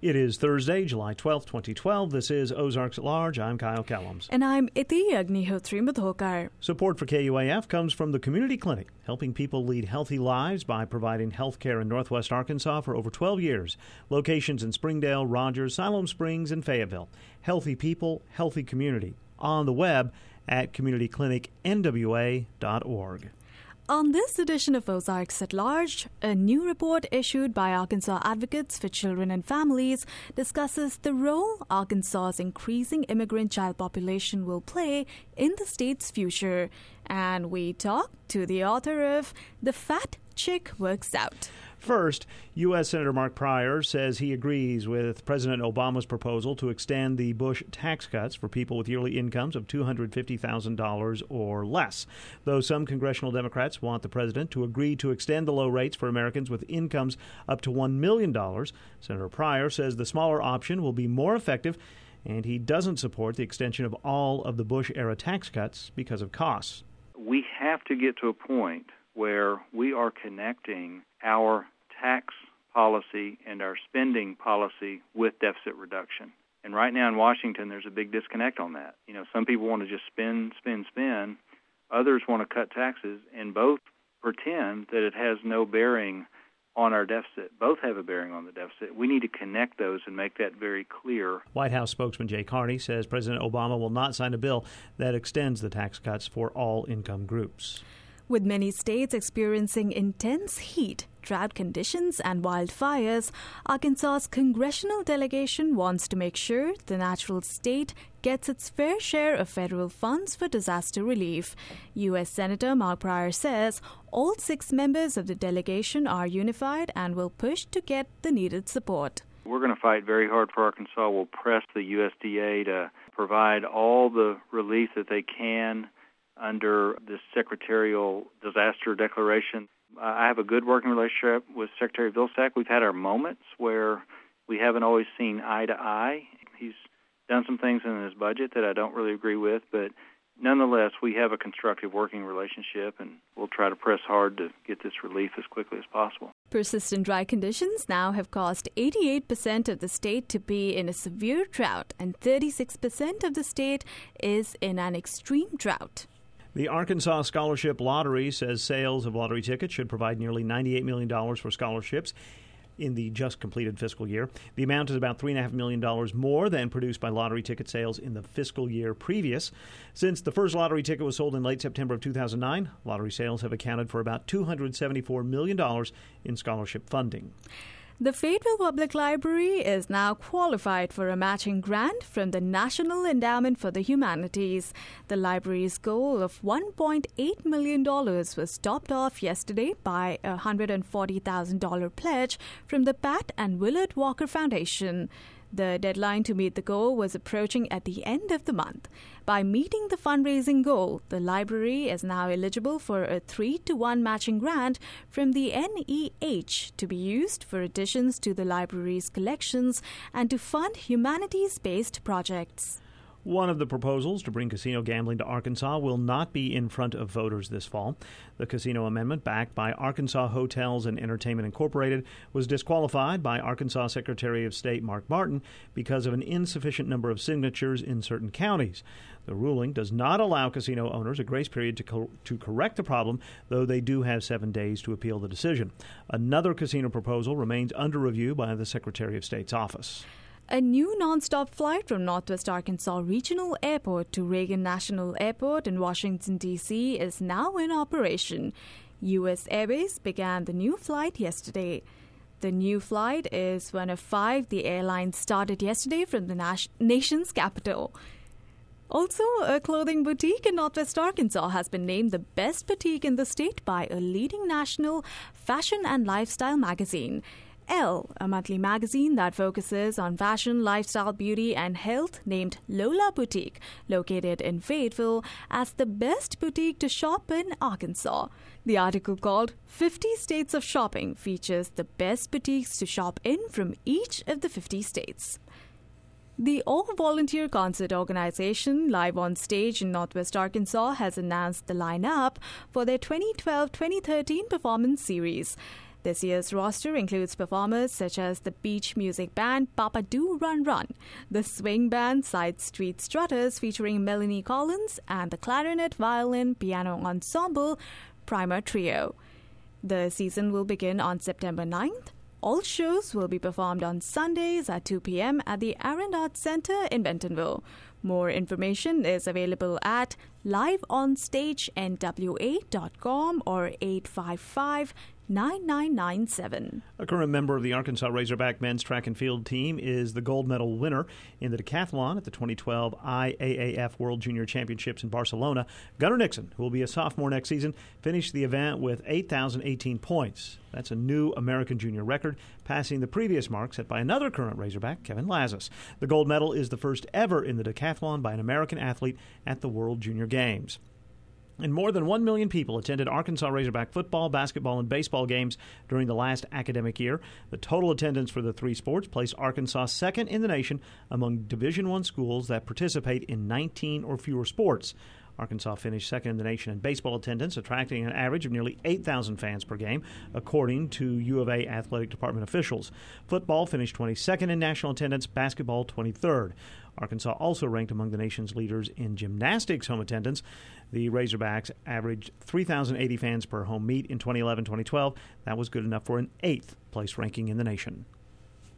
It is Thursday, July 12th, 2012. This is Ozarks at Large. I'm Kyle Kellums. And I'm Iti Agnihotri Madhokar. Support for KUAF comes from the Community Clinic, helping people lead healthy lives by providing health care in Northwest Arkansas for over 12 years. Locations in Springdale, Rogers, Siloam Springs, and Fayetteville. Healthy people, healthy community. On the web at communityclinicnwa.org. On this edition of Ozarks at Large, a new report issued by Arkansas Advocates for Children and Families discusses the role Arkansas's increasing immigrant child population will play in the state's future. And we talk to the author of The Fat Chick Works Out. First, U.S. Senator Mark Pryor says he agrees with President Obama's proposal to extend the Bush tax cuts for people with yearly incomes of $250,000 or less. Though some congressional Democrats want the president to agree to extend the low rates for Americans with incomes up to $1 million, Senator Pryor says the smaller option will be more effective, and he doesn't support the extension of all of the Bush-era tax cuts because of costs. We have to get to a point where we are connecting our tax policy and our spending policy with deficit reduction. And right now in Washington, there's a big disconnect on that. You know, some people want to just spend. Others want to cut taxes, and both pretend that it has no bearing on our deficit. Both have a bearing on the deficit. We need to connect those and make that very clear. White House spokesman Jay Carney says President Obama will not sign a bill that extends the tax cuts for all income groups. With many states experiencing intense heat, drought conditions, and wildfires, Arkansas's congressional delegation wants to make sure the natural state gets its fair share of federal funds for disaster relief. U.S. Senator Mark Pryor says all 6 members of the delegation are unified and will push to get the needed support. We're going to fight very hard for Arkansas. We'll press the USDA to provide all the relief that they can under this secretarial disaster declaration. I have a good working relationship with Secretary Vilsack. We've had our moments where we haven't always seen eye to eye. He's done some things in his budget that I don't really agree with, but nonetheless, we have a constructive working relationship, and we'll try to press hard to get this relief as quickly as possible. Persistent dry conditions now have caused 88% of the state to be in a severe drought, and 36% of the state is in an extreme drought. The Arkansas Scholarship Lottery says sales of lottery tickets should provide nearly $98 million for scholarships in the just completed fiscal year. The amount is about $3.5 million more than produced by lottery ticket sales in the fiscal year previous. Since the first lottery ticket was sold in late September of 2009, lottery sales have accounted for about $274 million in scholarship funding. The Fayetteville Public Library is now qualified for a matching grant from the National Endowment for the Humanities. The library's goal of $1.8 million was topped off yesterday by a $140,000 pledge from the Pat and Willard Walker Foundation. The deadline to meet the goal was approaching at the end of the month. By meeting the fundraising goal, the library is now eligible for a 3-to-1 matching grant from the NEH to be used for additions to the library's collections and to fund humanities-based projects. One of the proposals to bring casino gambling to Arkansas will not be in front of voters this fall. The casino amendment, backed by Arkansas Hotels and Entertainment Incorporated, was disqualified by Arkansas Secretary of State Mark Martin because of an insufficient number of signatures in certain counties. The ruling does not allow casino owners a grace period to correct the problem, though they do have 7 days to appeal the decision. Another casino proposal remains under review by the Secretary of State's office. A new nonstop flight from Northwest Arkansas Regional Airport to Reagan National Airport in Washington, D.C. is now in operation. U.S. Airways began the new flight yesterday. The new flight is one of 5 the airline started yesterday from the nation's capital. Also, a clothing boutique in Northwest Arkansas has been named the best boutique in the state by a leading national fashion and lifestyle magazine. Elle, a monthly magazine that focuses on fashion, lifestyle, beauty, and health, named Lola Boutique, located in Fayetteville, as the best boutique to shop in Arkansas. The article, called 50 States of Shopping, features the best boutiques to shop in from each of the 50 states. The all-volunteer concert organization, Live on Stage in Northwest Arkansas, has announced the lineup for their 2012-2013 performance series. This year's roster includes performers such as the beach music band Papa Do Run Run, the swing band Side Street Strutters featuring Melanie Collins, and the clarinet, violin, piano ensemble Primer Trio. The season will begin on September 9th. All shows will be performed on Sundays at 2 p.m. at the Arend Arts Center in Bentonville. More information is available at liveonstagenwa.com or 855-9997. A current member of the Arkansas Razorback men's track and field team is the gold medal winner in the decathlon at the 2012 IAAF World Junior Championships in Barcelona. Gunnar Nixon, who will be a sophomore next season, finished the event with 8,018 points. That's a new American junior record, passing the previous mark set by another current Razorback, Kevin Lazis. The gold medal is the first ever in the decathlon by an American athlete at the World Junior Games. And more than 1 million people attended Arkansas Razorback football, basketball, and baseball games during the last academic year. The total attendance for the three sports placed Arkansas second in the nation among Division I schools that participate in 19 or fewer sports. Arkansas finished second in the nation in baseball attendance, attracting an average of nearly 8,000 fans per game, according to U of A athletic department officials. Football finished 22nd in national attendance, basketball 23rd. Arkansas also ranked among the nation's leaders in gymnastics home attendance. The Razorbacks averaged 3,080 fans per home meet in 2011-2012. That was good enough for an 8th place ranking in the nation.